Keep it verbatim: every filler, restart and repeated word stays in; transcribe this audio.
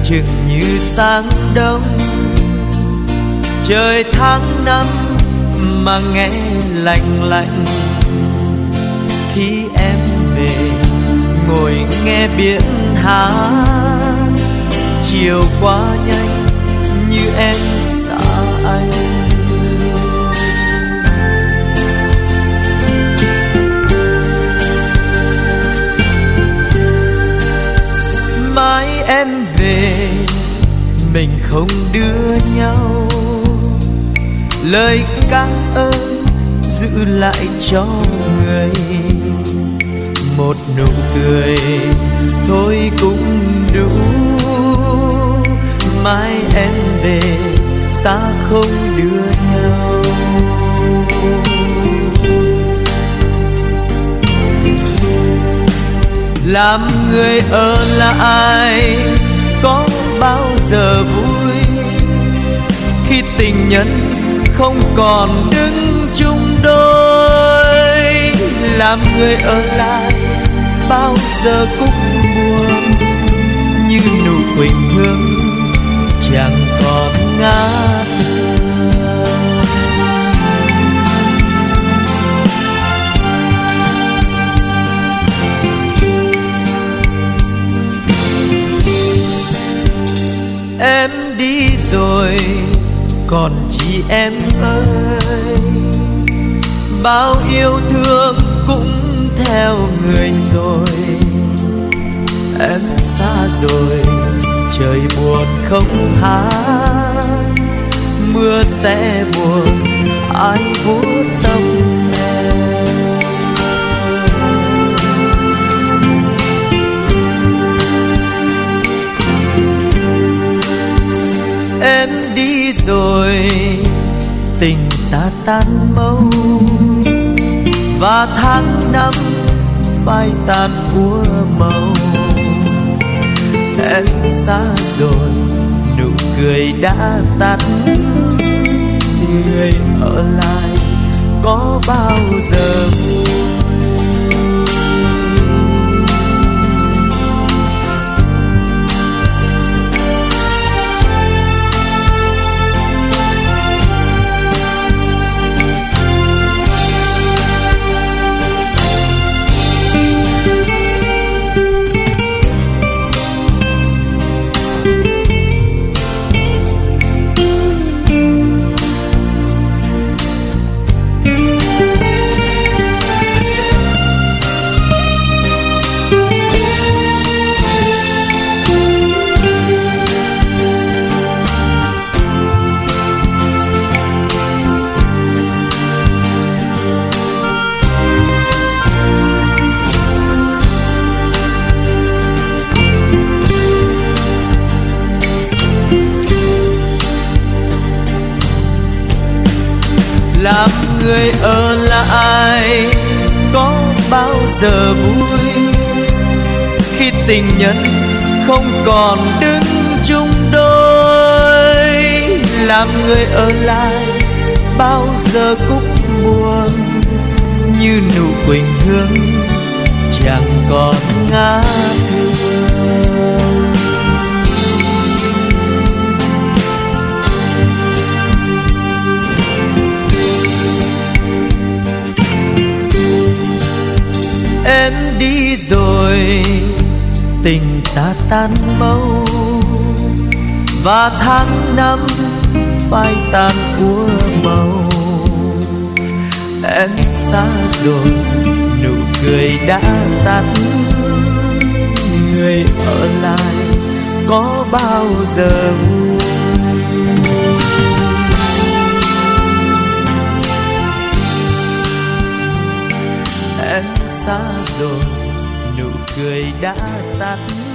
chừng như sáng đông. Trời tháng năm mà nghe lạnh lạnh, khi em về ngồi nghe biển hát. Chiều qua nhanh như em xa anh. Mai em về mình không đưa nhau, lời cảm ơn giữ lại cho người. Một nụ cười thôi cũng đủ. Mai em về ta không đưa nhau. Làm người ở lại có bao giờ vui, khi tình nhân không còn đứng chung đôi. Làm người ở lại bao giờ cũng buồn, như nụ quỳnh hương chẳng còn ngát hương. Em đi rồi còn chị em ơi, bao yêu thương cũng theo người rồi. Em xa rồi trời buồn không hát, mưa sẽ buồn ai vuốt tóc em. Em đi rồi tình ta tan mau, và tháng năm phai tàn úa màu. Em xa rồi nụ cười đã tắt, người ở lại có bao giờ vui. Làm người ở lại có bao giờ vui, khi tình nhân không còn đứng chung đôi. Làm người ở lại bao giờ cũng buồn, như nụ quỳnh hương chẳng còn ngát hương. Em đi rồi tình ta tan mau, và tháng năm phai tàn úa màu. Em xa rồi nụ cười đã tắt, người ở lại có bao giờ vui. Em xa rồi nụ cười đã tắt,